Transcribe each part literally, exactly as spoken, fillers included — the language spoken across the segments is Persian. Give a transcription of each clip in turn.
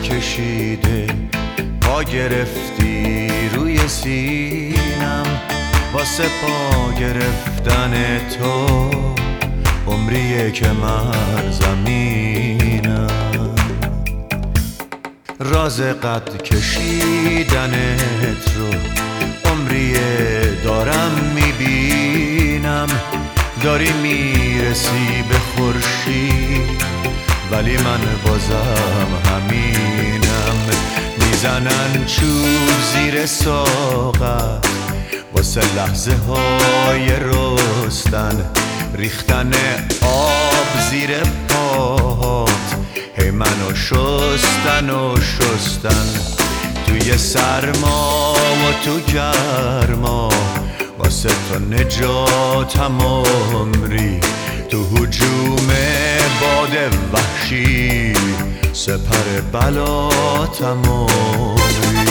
کشیده پا گرفتی روی سینم، واسه پا گرفتن تو عمریه که من زمینم. راز قد کشیدنت رو عمریه دارم میبینم، داری میرسی به خورشید ولی من بازم همینم. میزنن چوب زیر ساقت واسه لحظه های رستن، ریختن آب زیر پاهات هی منو شستن و شستن. توی سرما و تو گرما واسه تو نجاتم عمری، تو هجوم باد وحشی سپر بلاتم عمری.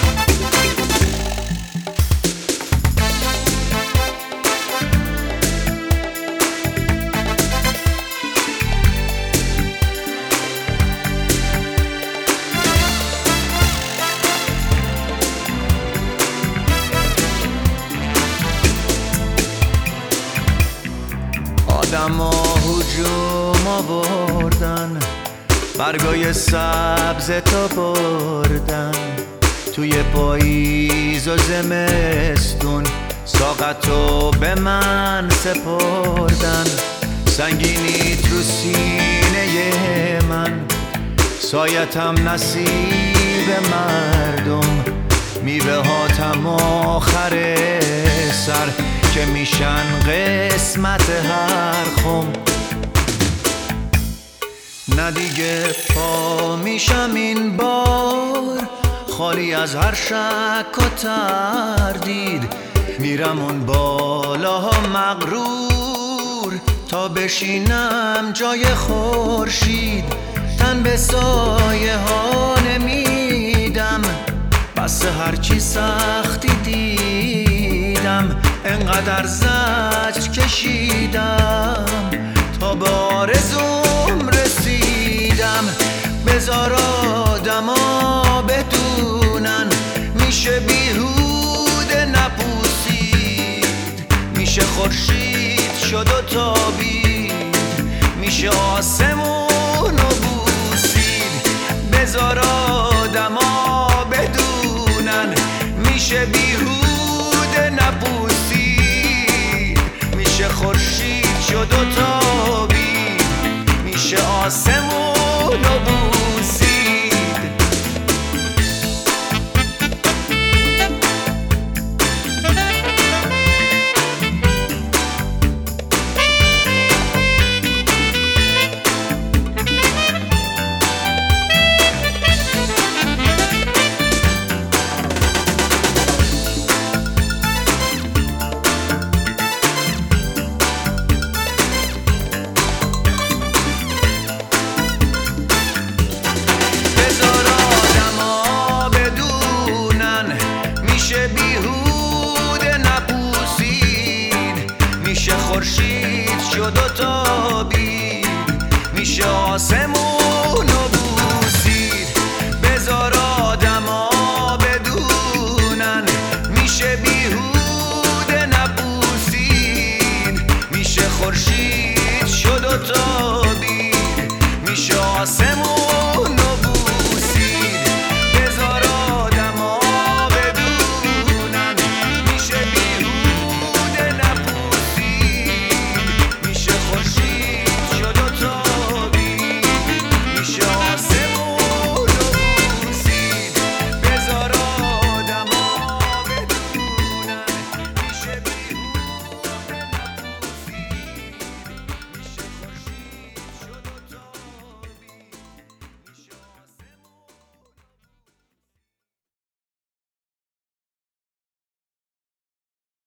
آدما هجوم آوردن، برگای سبز تا بردن، توی پاییز و زمستون ساقتو به من سپردن. سنگینیت رو سینه من، سایتم نصیب مردم، میوه هاتم آخر سر که میشن قسمت هر خم. نه دیگه پا میشم این بار خالی از هر شک و تردید، میرم اون بالاها مغرور تا بشینم جای خورشید. تن به سایه ها نمیدم، بس هرچی سختی دیدم، انقدر زجر کشیدم تا به آرزوم رسیدم. بذار آدما بدونن میشه بیهوده نپوسید، میشه خورشید شد و تابید، میشه آسمون و بوسید. بذار